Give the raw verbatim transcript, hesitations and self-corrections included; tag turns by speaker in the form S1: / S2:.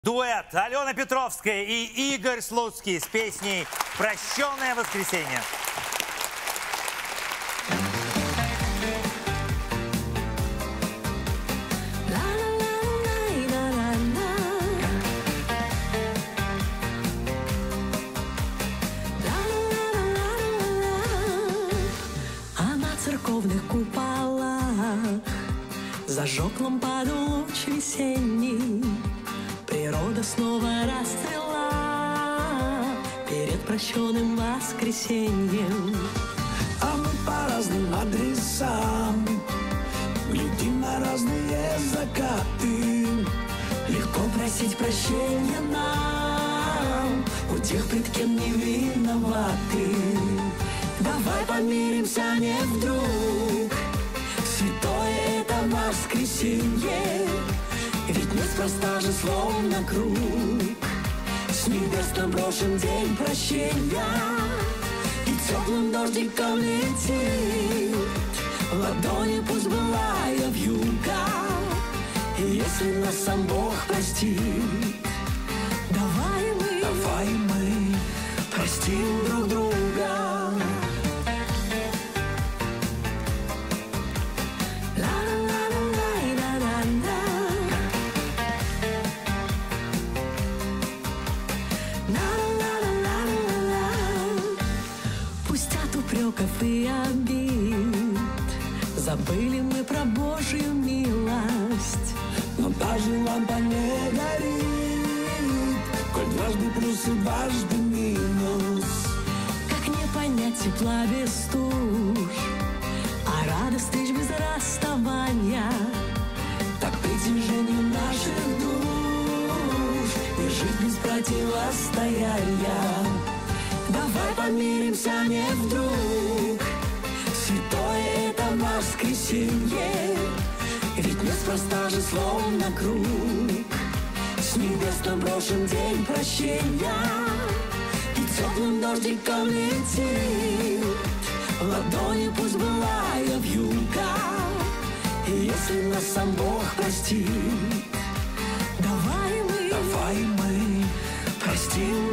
S1: Дуэт Алена Петровская и Игорь Слуцкий с песней «Прощенное воскресенье».
S2: А на церковных куполах зажег лампаду луч весенний. Природа снова расцвела перед прощенным воскресеньем.
S3: А мы по разным адресам глядим на разные закаты.
S2: Легко просить прощения нам у тех, пред кем не виноваты. Давай помиримся не вдруг, святое это воскресенье. Ведь неспроста же словно круг с небес нам брошен день прощения. И теплым дождиком летит ладони пусть былая вьюга. И если нас сам Бог простит, давай мы,
S3: давай мы
S2: простим друг друга. Упреков и обид забыли мы про Божью милость.
S3: Но даже лампа не горит, коль дважды плюс и дважды минус.
S2: Как не понять тепла без туш, а радость встреч без расставания.
S3: Так притяжению наших душ и жить без противостояния.
S2: Давай помиримся не вдруг, святое это воскресенье. Ведь неспроста же словно круг с небес нам брошен день прощения. И теплым дождиком летит ладони пусть былая вьюга. И если нас сам Бог простит, давай мы,
S3: давай мы
S2: простим